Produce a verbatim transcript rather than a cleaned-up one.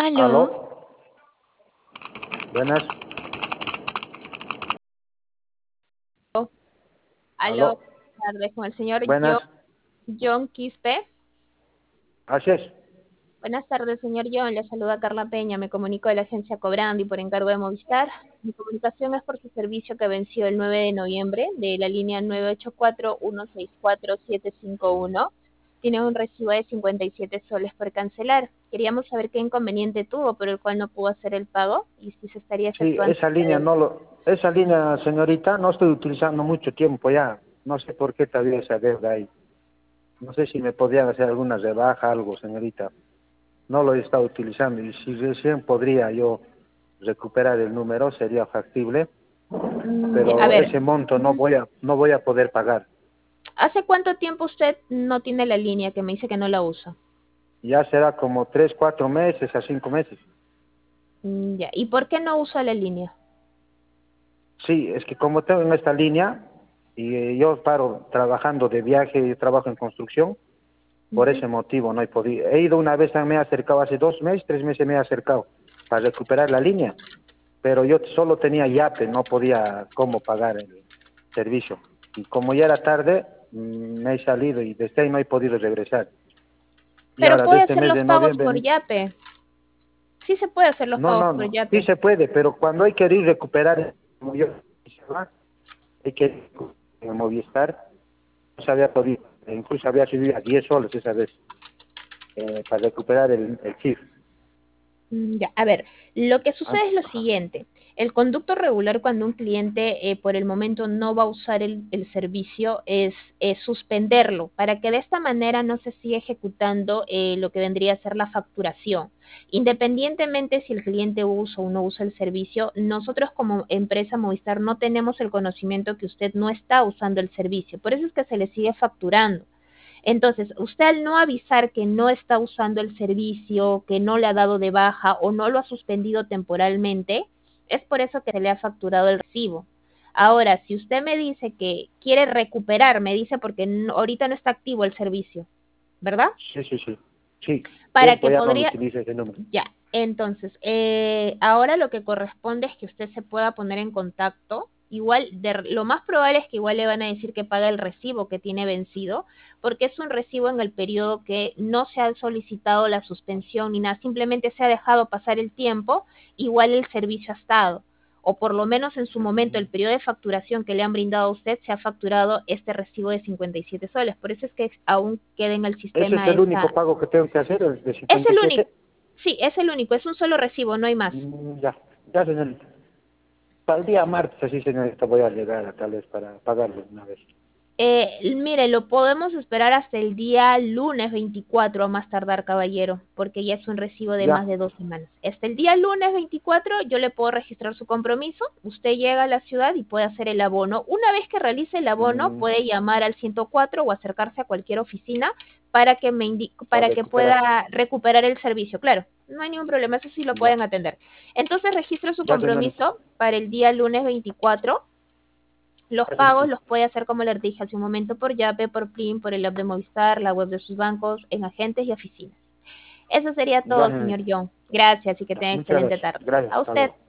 Aló, Aló, buenas, aló, aló, buenas tardes con el señor John, buenas, John Quispe. así es. Buenas tardes, señor John. Le saluda Carla Peña. Me comunico de la agencia Cobrandi por encargo de Movistar. Mi comunicación es por su servicio que venció el nueve de noviembre de la línea nueve ocho cuatro, uno seis cuatro, siete cinco uno. Tiene un recibo de cincuenta y siete soles por cancelar. Queríamos saber qué inconveniente tuvo por el cual no pudo hacer el pago y si se estaría Sí, efectuando. esa línea no lo, esa línea, señorita, no estoy utilizando mucho tiempo ya. No sé por qué todavía esa deuda ahí. No sé si me podrían hacer alguna rebaja, algo, señorita. No lo he estado utilizando y si recién podría yo recuperar el número sería factible, Mm, ya, a pero ver, ese monto no voy a, no voy a poder pagar. ¿hace cuánto tiempo usted no tiene la línea que me dice que no la usa? Ya será como tres, cuatro meses a cinco meses. Mm, ya. ¿Y por qué no usa la línea? Sí, es que como tengo en esta línea y eh, yo paro trabajando de viaje y trabajo en construcción, por Ujú. ese motivo no he podido. He ido una vez, me he acercado hace dos meses, tres meses me he acercado para recuperar la línea, pero yo solo tenía yape, no podía cómo pagar el servicio. Y como ya era tarde, mm, me he salido y desde ahí no he podido regresar. Y Pero ahora de puede este hacer mes los de pagos por noviembre, Yape. Sí se puede hacer los no, pagos no, por no, sí Yape. se puede, pero cuando hay que ir recuperar, como yo, hay que ir en Movistar, no se había podido, e incluso había subido a diez soles esa vez, eh, para recuperar el, el chip. Mm, ya, a ver, lo que Ah, sucede es lo ajá. siguiente. El conducto regular cuando un cliente eh, por el momento no va a usar el, el servicio es, es suspenderlo para que de esta manera no se siga ejecutando eh, lo que vendría a ser la facturación. Independientemente si el cliente usa o no usa el servicio, nosotros como empresa Movistar no tenemos el conocimiento que usted no está usando el servicio. Por eso es que se le sigue facturando. Entonces, usted al no avisar que no está usando el servicio, que no le ha dado de baja o no lo ha suspendido temporalmente, es por eso que se le ha facturado el recibo. Ahora, si usted me dice que quiere recuperar, me dice porque no- ahorita no está activo el servicio, ¿verdad? Sí, sí, sí. Sí, Para tiempo que ya no lo podría, utilizo ese número. ya, entonces, eh, ahora lo que corresponde es que usted se pueda poner en contacto. Igual, de, lo más probable es que igual le van a decir que pague el recibo que tiene vencido, porque es un recibo en el periodo que no se ha solicitado la suspensión ni nada, simplemente se ha dejado pasar el tiempo, igual el servicio ha estado. O por lo menos en su momento, el periodo de facturación que le han brindado a usted, se ha facturado este recibo de cincuenta y siete soles. Por eso es que aún queda en el Ese es sistema el único esta. pago que tengo que hacer, el de Es cincuenta y el único. siete Sí, es el único, es un solo recibo, no hay más. Mm, ya, ya, señorita. Para el día martes, así, señorita, voy a llegar a, tal vez para pagarlo una vez. Eh, mire, lo podemos esperar hasta el día lunes veinticuatro a más tardar, caballero, porque ya es un recibo de más Ya, de dos semanas. Hasta el día lunes veinticuatro yo le puedo registrar su compromiso, usted llega a la ciudad y puede hacer el abono. Una vez que realice el abono, mm, puede llamar al ciento cuatro o acercarse a cualquier oficina para que me indique, para para que recuperar. pueda recuperar el servicio. Claro, no hay ningún problema, eso sí lo Ya, pueden atender. Entonces registro su ya, señorita. compromiso para el día lunes veinticuatro. Los Ya, pagos señorita. los puede hacer, como les dije hace un momento, por Yape, por Plin, por el app de Movistar, la web de sus bancos, en agentes y oficinas. Eso sería Ya, todo, señor señorita. John. Gracias y que Ya, tenga muchas excelente gracias. tarde. Gracias, A hasta usted. luego.